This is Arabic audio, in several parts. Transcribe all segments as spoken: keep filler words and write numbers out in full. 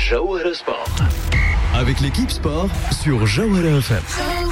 Jawhara Sport. Avec l'équipe sport sur Jawhara F M.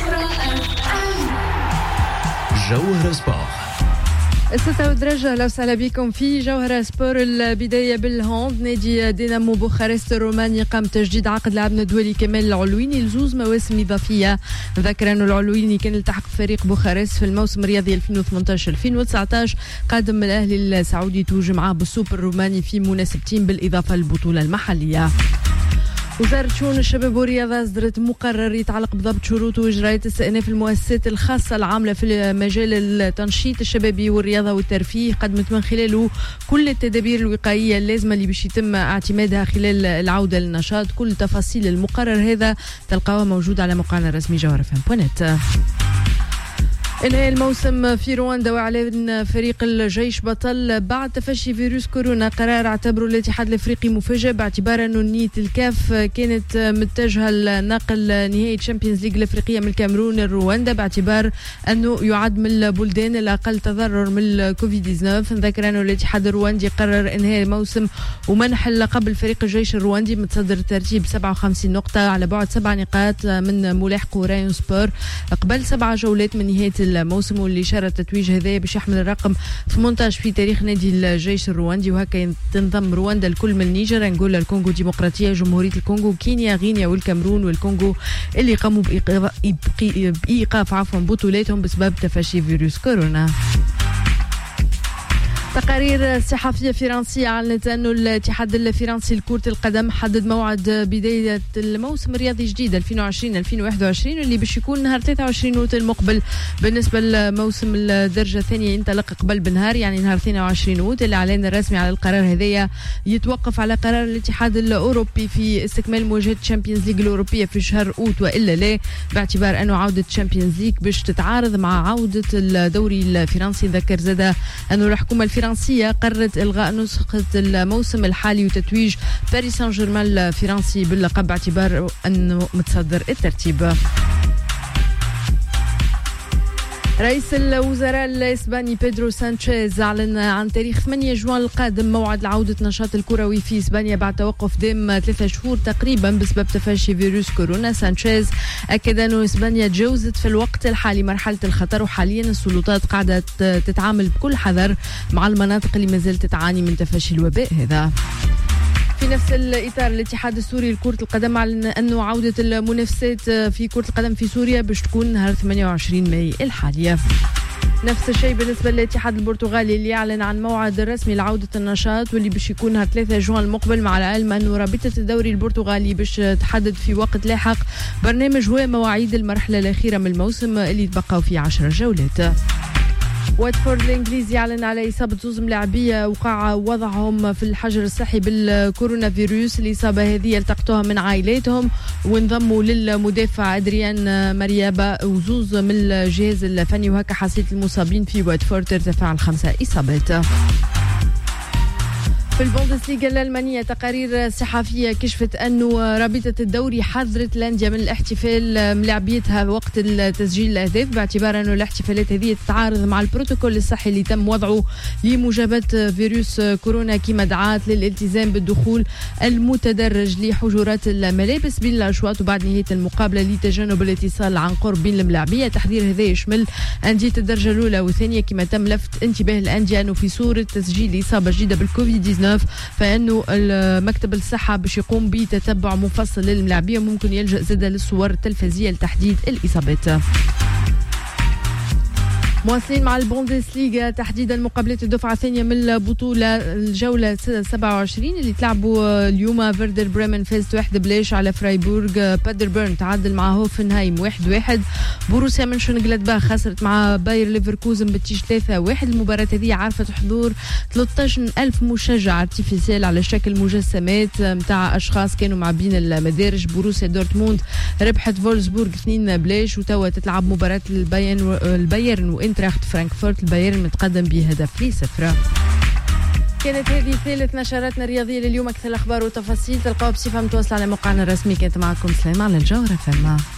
Jawhara Sport. الستة والدرجة. أهلا وسهلا بكم في جوهرة سبور. البداية بالهوند. نادي دينامو بوخارست الروماني قام تجديد عقد لاعبنا الدولي كمال العلويني لزوز مواسم إضافية. ذكر أن العلويني كان التحق بفريق بوخارست في الموسم الرياضي ألفين وثمانية عشر ألفين وتسعة عشر. قادم الأهلي السعودي توج معه بالسوبر الروماني في مناسبتين بالإضافة للبطولة المحلية. وزارة شؤون الشباب والرياضة أصدرت مقرر يتعلق بضبط شروط وإجراءات استئناف المؤسسات الخاصة العاملة في مجال التنشيط الشبابي والرياضة والترفيه. قدمت من خلاله كل التدابير الوقائية اللازمة اللي باش يتم اعتمادها خلال العودة للنشاط. كل تفاصيل المقرر هذا تلقاوها موجود على موقعنا الرسمي جوهرة فام دوت نت. انهاء الموسم في رواندا واعلان فريق الجيش بطل بعد تفشي فيروس كورونا. قرار اعتبره الاتحاد الافريقي مفاجئ باعتبار انه نية الكاف كانت متجهه لنقل نهائي تشامبيونز ليج الافريقيه من الكاميرون لرواندا باعتبار انه يعد من البلدان الاقل تضرر من الكوفيد تسعة عشر. ذكر انه الاتحاد الرواندي قرر انهاء الموسم ومنح اللقب لفريق الجيش الرواندي متصدر الترتيب سبعة وخمسين نقطه على بعد سبع نقاط من ملاحقه رايون سبور قبل سبع جولات من نهايه الموسم، واللي شارت التتويج هذا باش يحمل الرقم ثمانية عشر في تاريخ نادي الجيش الرواندي. وهكا تنضم رواندا الكل من نيجر، انغولا، الكونغو الديمقراطيه، جمهوريه الكونغو، كينيا، غينيا والكاميرون والكونغو اللي قاموا بايقاف عفوا بطولاتهم بسبب تفشي فيروس كورونا. تقارير صحفية فرنسية أعلنت أن الاتحاد الفرنسي لكرة القدم حدد موعد بداية الموسم الرياضي الجديد ألفين وعشرين ألفين وواحد وعشرين اللي باش يكون نهار ثلاثة وعشرين أوت المقبل. بالنسبة لموسم الدرجة الثانية ينطلق قبل بنهار يعني نهار اثنين وعشرين أوت. الإعلان الرسمي على القرار هذايا يتوقف على قرار الاتحاد الأوروبي في استكمال مواجهة تشامبيونز ليج الأوروبية في شهر أوت وإلا لا، باعتبار أنه عودة تشامبيونز ليج باش تتعارض مع عودة الدوري الفرنسي. ذكر زادا أنه الحكومة الفرنسية الفرنسية قررت إلغاء نسخة الموسم الحالي وتتويج باريس سان جيرمان الفرنسي باللقب باعتبار أنه متصدر الترتيب. رئيس الوزراء الإسباني بيدرو سانشيز أعلن عن تاريخ ثمانية جوان القادم موعد لعودة النشاط الكروي في إسبانيا بعد توقف دام ثلاثة شهور تقريبا بسبب تفشي فيروس كورونا. سانشيز أكد أن إسبانيا تجاوزت في الوقت الحالي مرحلة الخطر، وحاليا السلطات قاعدة تتعامل بكل حذر مع المناطق اللي ما زالت تعاني من تفشي الوباء هذا. في نفس الإطار الاتحاد السوري لكرة القدم أعلن أنه عودة المنافسات في كرة القدم في سوريا باش تكون نهار ثمانية وعشرين ماي الحالية. نفس الشيء بالنسبة للاتحاد البرتغالي اللي يعلن عن موعد رسمي لعودة النشاط واللي باش يكون نهار ثلاثة جوان المقبل، مع العلم أنه رابطة الدوري البرتغالي باش تحدد في وقت لاحق برنامج ومواعيد المرحلة الأخيرة من الموسم اللي تبقوا فيه عشر جولات. واتفورد الانجليزي يعلن على اصابه زوز ملاعبيه وقع وضعهم في الحجر الصحي بالكورونا فيروس. الاصابه هذه التقطوها من عائلاتهم وانضموا للمدافع ادريان ماريابا وزوز من الجهاز الفني، وهكا حصيله المصابين في واتفورد ترتفع لخمسه اصابات. في البوندسليغا الألمانية تقارير صحفية كشفت أنه رابطة الدوري حذرت لانديا من الاحتفال ملاعبيتها وقت تسجيل الأهداف باعتبار أنه الاحتفالات هذه تتعارض مع البروتوكول الصحي اللي تم وضعه لمجابهة فيروس كورونا، كما دعات للالتزام بالدخول المتدرج لحجرات الملابس بين الأشواط وبعد نهاية المقابلة لتجنب الاتصال عن قرب بين الملاعبية. تحذير هذا يشمل أندية الدرجة الأولى والثانية، كما تم لفت انتباه الأندية أنه في صورة تسجيل إصابة جديدة بالكوفيد تسعة عشر فإنه مكتب الصحة باش يقوم بتتبع مفصل للملاعبية وممكن يلجأ زادة للصور التلفزية لتحديد الإصابات. مواصلين مع البوندسليغا تحديدا مقابلات الدفعة الثانية من البطولة الجولة سبعة وعشرين اللي تلعبوا اليوم. فيردر بريمن فازت واحد بلاش على فرايبورغ. بادربيرن تعادل مع هوفنهايم واحد واحد. بوروسيا منشنغلادباخ خسرت مع باير ليفركوزن بالتيج ثلاثة واحد. المباراة هذه عرفت حضور ثلاثة عشر ألف مشجع ارتيفيسيال على شكل مجسمات متاع أشخاص كانوا معبين المدارج. بوروسيا دورتموند ربحت فولسبورغ اثنين بلاش، وتوا تتلعب مباراة البايرن البايرن وإنتراخت فرانكفورت. البايرن متقدم بهدف لصفر. كانت هذه ثالث نشراتنا الرياضية لليوم. أكثر الأخبار والتفاصيل تلقاوها بصفة متواصلة على موقعنا الرسمي. كانت معكم سليمة على الجوهرة فما.